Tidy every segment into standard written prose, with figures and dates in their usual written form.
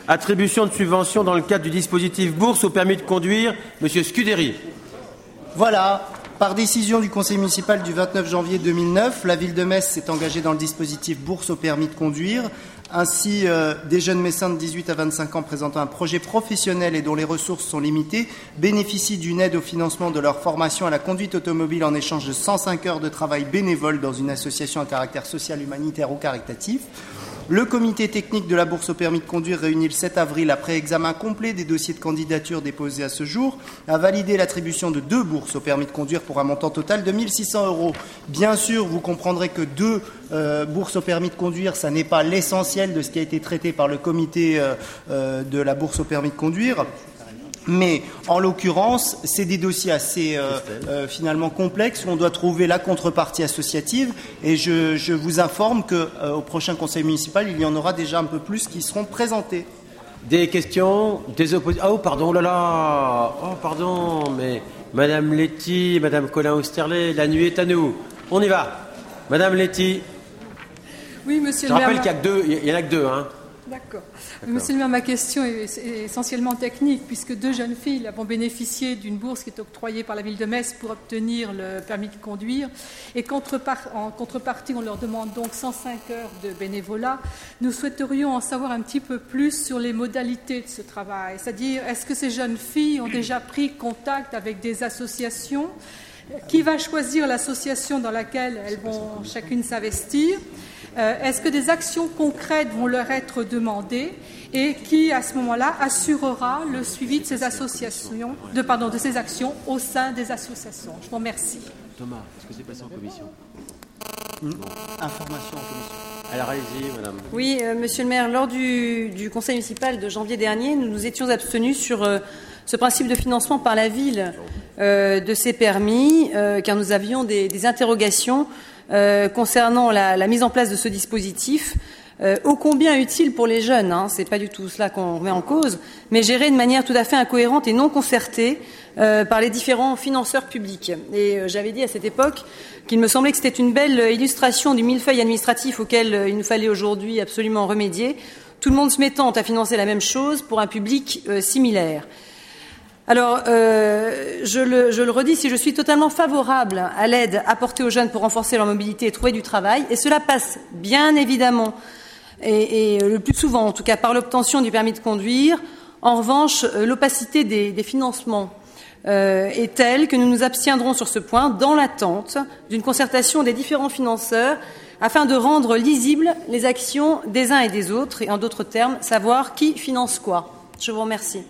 Attribution de subventions dans le cadre du dispositif bourse au permis de conduire. Monsieur Scuderi. Voilà. Par décision du Conseil municipal du 29 janvier 2009, la ville de Metz s'est engagée dans le dispositif bourse au permis de conduire. Ainsi, des jeunes médecins de 18 à 25 ans présentant un projet professionnel et dont les ressources sont limitées bénéficient d'une aide au financement de leur formation à la conduite automobile en échange de 105 heures de travail bénévole dans une association à caractère social, humanitaire ou caritatif. Le comité technique de la bourse au permis de conduire, réuni le 7 avril après examen complet des dossiers de candidature déposés à ce jour, a validé l'attribution de 2 bourses au permis de conduire pour un montant total de 1 600 €. Bien sûr, vous comprendrez que 2 bourses au permis de conduire, ça n'est pas l'essentiel de ce qui a été traité par le comité de la bourse au permis de conduire. Mais en l'occurrence, c'est des dossiers assez finalement complexes où on doit trouver la contrepartie associative. Et je vous informe qu'au prochain conseil municipal, il y en aura déjà un peu plus qui seront présentés. Des questions, des oppositions. Oh pardon, oh là là. Oh pardon, mais Madame Letty, Madame Colin-Austerlet, la nuit est à nous. On y va. Madame Letty. Oui, monsieur le maire. Je rappelle qu'il y en a que 2, hein. D'accord. Monsieur le maire, ma question est essentiellement technique, puisque 2 jeunes filles vont bénéficier d'une bourse qui est octroyée par la ville de Metz pour obtenir le permis de conduire. Et en contrepartie, on leur demande donc 105 heures de bénévolat. Nous souhaiterions en savoir un petit peu plus sur les modalités de ce travail. C'est-à-dire, est-ce que ces jeunes filles ont déjà pris contact avec des associations ? Qui va choisir l'association dans laquelle elles vont chacune s'investir ? Est-ce que des actions concrètes vont leur être demandées et qui, à ce moment-là, assurera le suivi de ces associations, de ces actions au sein des associations? Je vous remercie. Thomas, est-ce que c'est passé en commission? Information en commission. Alors allez-y, madame. Oui, monsieur le maire, lors du conseil municipal de janvier dernier, nous nous étions abstenus sur ce principe de financement par la ville de ces permis, car nous avions des interrogations concernant la mise en place de ce dispositif, ô combien utile pour les jeunes, c'est pas du tout cela qu'on remet en cause, mais géré de manière tout à fait incohérente et non concertée par les différents financeurs publics. Et j'avais dit à cette époque qu'il me semblait que c'était une belle illustration du millefeuille administratif auquel il nous fallait aujourd'hui absolument remédier, tout le monde se mettant à financer la même chose pour un public similaire. Alors, je le redis, si je suis totalement favorable à l'aide apportée aux jeunes pour renforcer leur mobilité et trouver du travail, et cela passe bien évidemment, et le plus souvent en tout cas, par l'obtention du permis de conduire. En revanche, l'opacité des financements est telle que nous nous abstiendrons sur ce point dans l'attente d'une concertation des différents financeurs afin de rendre lisibles les actions des uns et des autres, et en d'autres termes, savoir qui finance quoi. Je vous remercie.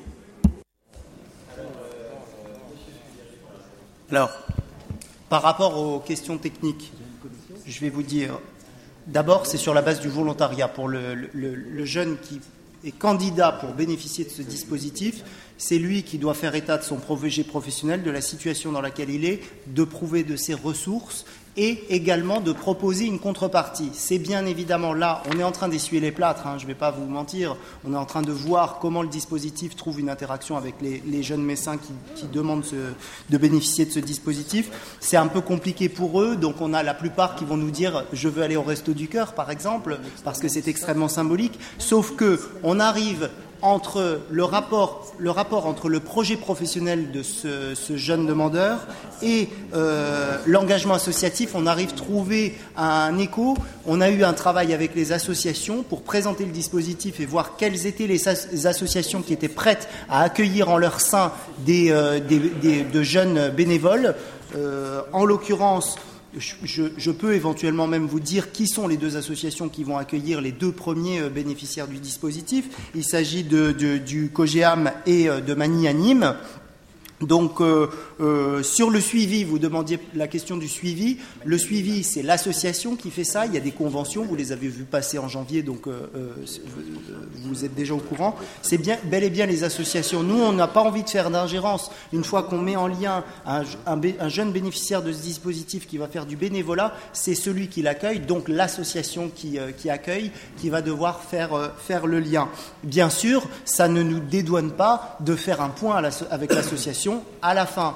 Alors, par rapport aux questions techniques, je vais vous dire, d'abord, c'est sur la base du volontariat. Pour le jeune qui est candidat pour bénéficier de ce dispositif, c'est lui qui doit faire état de son projet professionnel, de la situation dans laquelle il est, de prouver de ses ressources et également de proposer une contrepartie. C'est bien évidemment là, on est en train d'essuyer les plâtres, je ne vais pas vous mentir, on est en train de voir comment le dispositif trouve une interaction avec les jeunes médecins qui demandent de bénéficier de ce dispositif. C'est un peu compliqué pour eux, donc on a la plupart qui vont nous dire « je veux aller au Resto du Cœur » par exemple, parce que c'est extrêmement symbolique, sauf que on arrive entre le rapport entre le projet professionnel de ce jeune demandeur et l'engagement associatif, on arrive à trouver un écho. On a eu un travail avec les associations pour présenter le dispositif et voir quelles étaient les associations qui étaient prêtes à accueillir en leur sein de jeunes bénévoles. En l'occurrence, je peux éventuellement même vous dire qui sont les 2 associations qui vont accueillir les 2 premiers bénéficiaires du dispositif. Il s'agit du COGEAM et de Manille à Nîmes. Donc, sur le suivi, vous demandiez la question du suivi. Le suivi, c'est l'association qui fait ça. Il y a des conventions, vous les avez vues passer en janvier, donc vous êtes déjà au courant. C'est bien, bel et bien les associations. Nous, on n'a pas envie de faire d'ingérence. Une fois qu'on met en lien un jeune bénéficiaire de ce dispositif qui va faire du bénévolat, c'est celui qui l'accueille, donc l'association qui accueille, qui va devoir faire le lien. Bien sûr, ça ne nous dédouane pas de faire un point avec l'association à la fin.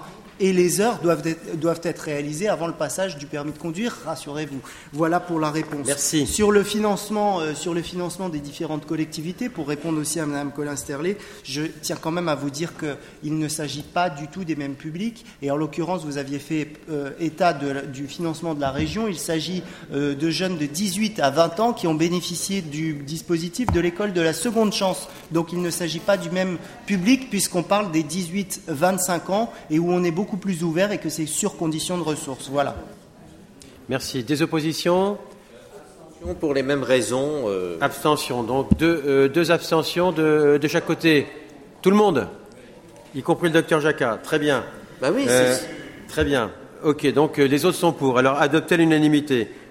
et les heures doivent être réalisées avant le passage du permis de conduire, rassurez-vous. Voilà pour la réponse. Merci. Sur le financement des différentes collectivités, pour répondre aussi à Mme Colin-Sterlet, je tiens quand même à vous dire qu'il ne s'agit pas du tout des mêmes publics, et en l'occurrence, vous aviez fait état du financement de la région. Il s'agit de jeunes de 18 à 20 ans qui ont bénéficié du dispositif de l'école de la seconde chance. Donc il ne s'agit pas du même public puisqu'on parle des 18-25 ans et où on est beaucoup plus ouvert et que c'est sur condition de ressources. Voilà. Merci. Des oppositions ? Pour les mêmes raisons. Abstention. Donc deux abstentions de chaque côté. Tout le monde, y compris le docteur Jacquat. Très bien. Bah oui, très bien. Ok, donc les autres sont pour. Alors adopter l'unanimité.